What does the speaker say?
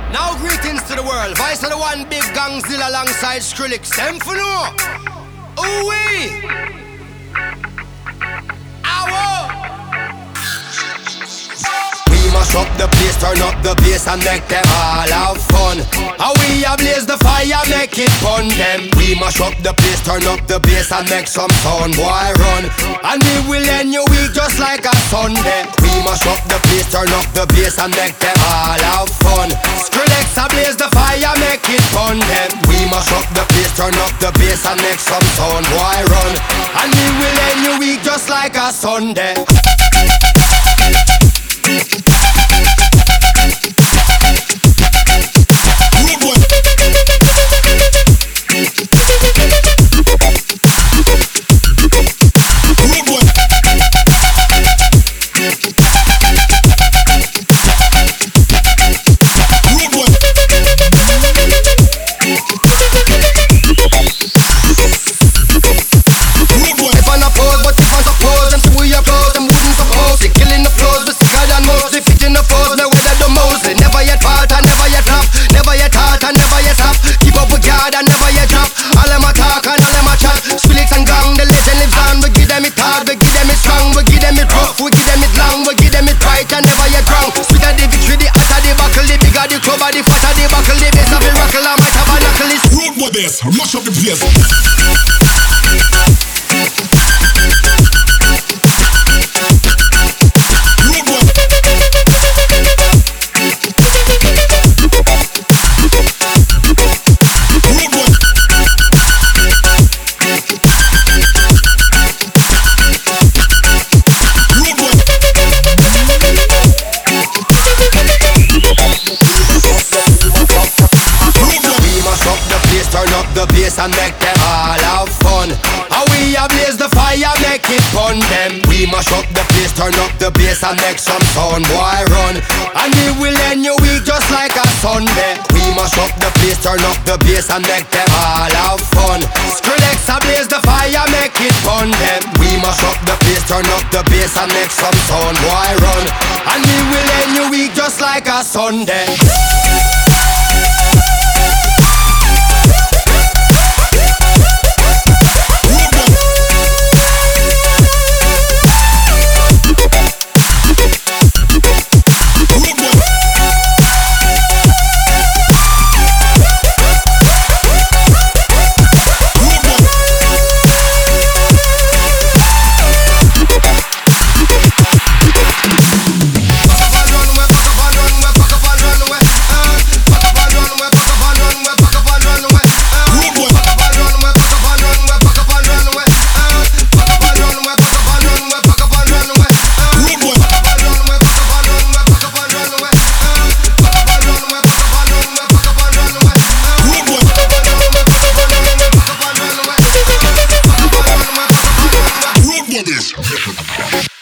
Now greetings to the world. Vice of the one big gangzilla alongside Skrillex. Them for no. Ooh-wee. Mash up the place, turn up the bass and make them all have fun. How we ablaze the fire, make it fun them. We mash up the place, turn up the bass and make some sound, boy run. And we will end your week just like a Sunday. We mash up the place, turn up the bass and make them all have fun. Skrillex ablaze the fire, make it fun them. We mash up the place, turn up the bass and make some sound, boy run. And we will end your week just like a Sunday. The fatter the buckle, the bass of the rockle, I might have a knuckle. It's road with this, mash up the place. The bass and make them all have fun. How we ablaze the fire, make it fun them. We mash up the place, turn up the bass and make some sound, boy run. And we will end your week just like a Sunday. We mash up the place, turn up the bass and make them all have fun. Skrillex ablaze the fire, make it fun them. We mash up the place, turn up the bass and make some sound, boy run. And we will end your week just like a Sunday. This.